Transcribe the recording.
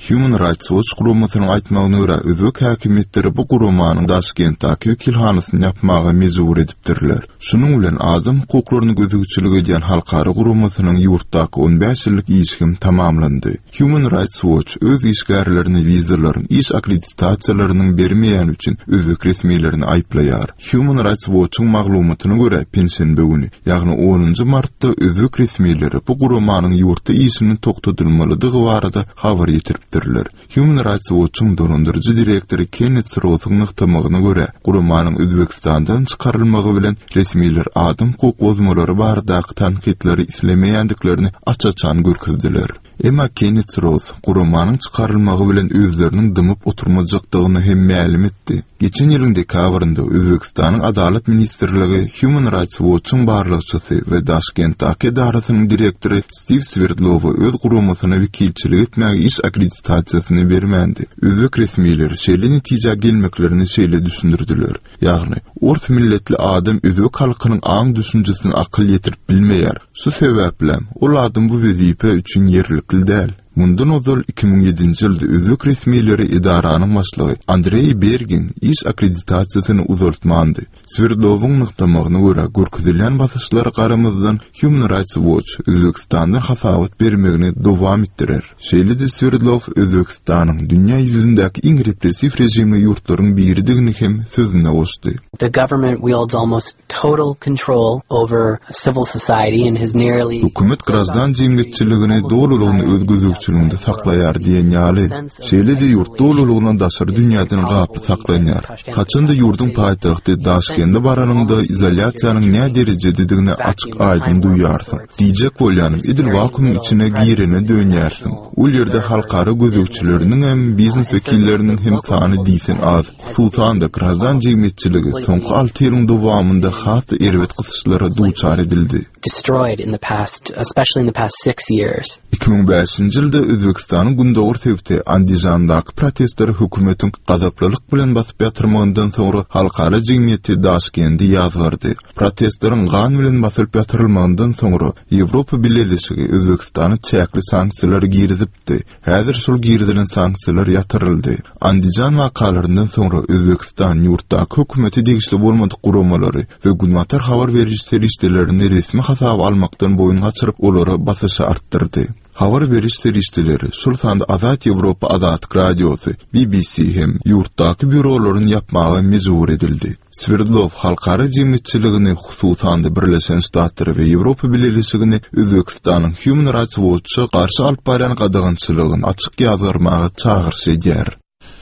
Human Rights Watch gurumasynyň aýtmagyna görä, özbek häkimetleri bu gurumanyň Daşkentdäki wekilhanasyny ýapmaga mejbur edipdirler. Şunuň bilen adam hukuklaryny gözegçilik edýän halkara gurumasynyň ýurtdaky 15 ýyllyk işgim tamamlandy. Human Rights Watch öz işgärlerini wizalaryň iş akkreditasiýalarynyň bermeýän üçin özbek resmiýetlerini aýplaýar. Human Rights Watch'un maglumatyna görä, pensiýa güni, ýagny 10 martda özbek resmiýetleri bu gurumanyň ýurtda işini toktatylmalydygy barada habar ýetiripdirler. Human Rights Watch'un donandyrjy direktori Kenneth Roth'un ýagtamagyna görä, gurumanyň Özbekistandan çykarylmagy bilen resmiýetler adam hukuk bozmalary baradaky tanqidleri islemeýändiklerini açaçan görkezdiler. Emma Kenneth Roth, gurumanyň çykarylmagy bilen özleriniň dymyp oturmajakdygyny hem ma'lum etdi. Geçen ýylyň dekabrynda Özbekistanyň Adalet Ministrligi Human Rights Watch'un barlykçysy we Daşkentdäki idarasynyň direktori Steve Sverdlowy öz gurumasyna wekilçilik etmäge iş akkreditasiýasyny bermändi. Özbek resmiýetleri şeýle netije gelmeklerini şeýle düşündirdiler. Ýagny ort milletli adam özbek halkynyň aň düşünjesini akyl ýetirip bilmeýär. Şu sebäple ol adam bu wezipe üçin ýerlikli däl. Mundan ozal 2007-nji ýylda özbek resmiýetleri idaranyň başlygy Andrei Bergin iş akkreditasiýasyny uzartmandy. Sverdlowyň nykdamagyna görä, görkezilýän basyşlara garamazdan Human Rights Watch Özbekistanda hasabat bermegini dowam etdirer. Şeýle-de Sverdlov Özbekistanyň dünýä ýüzündäki iň repressiw rejimi ýurtlaryň biridigini hem sözüne goşdy. The government wields almost total control over civil society and has nearly Hukumet grazdan jemgyýetçiligini dowlulugyny özgözükçülüğünde saklaýar diýen ýaly. Şeýle-de ýurt dowlulugyna daşary dünýäden gapy saklanýar. Haçanda ýurdun paýtagty Daşkentde baranynda izolasiýanyň näme derejededigini açyk aýdym duýarsyň. Diýjek bolýanym, edil vakuum içine girene dönýärsiň. Ol ýerde halkara gözükçüleriniň hem biznes wekilleriniň hem sany diýsen az. Hususan da grazdan jemgyýetçiligi soňky 6 ýylyň dowamında has erbet gysyşlara duçar edildi. Destroyed in the past, especially in the past 6 years. 2005-nji ýylda Özbekistanyň gündäwr tewte Andijandaky protestler hökümetiň gazaplalyk bilen basyp ýatyrmagyndan soňra halkara jemgyýeti Daşkentde ýazgyrdy. Protestlerin gan bilen basyp ýatyrylmagyndan soňra Ýewropa Birleşigi Özbekistany çäkli sanksiýalar girizipdi. Häzir şol girizilen sanksiýalar ýatyryldy. Andijan wakalaryndan soňra Özbekistan ýurtdaky hökümeti degişli bolmadyk gurumalary we günwatar habar berýän serişdelerini resmi hasaba almakdan boyun gaçyryp olara basyşy artdyrdy. Habar beriş serişdeleri, şol sanda Azat Ýewropa Azat Radiosu, BBC hem ýurtdaky bürolaryň ýapmagy mejbur edildi. Sverdlov halkara jemgyýetçiligini hususan da Birleşen Ştatlary we Ýewropa Birleşigini Özbekistanyň Human Rights Watch'a garşy alyp barýan gadagynçylygyny açyk ýazgyrmagy çağırşy edýär.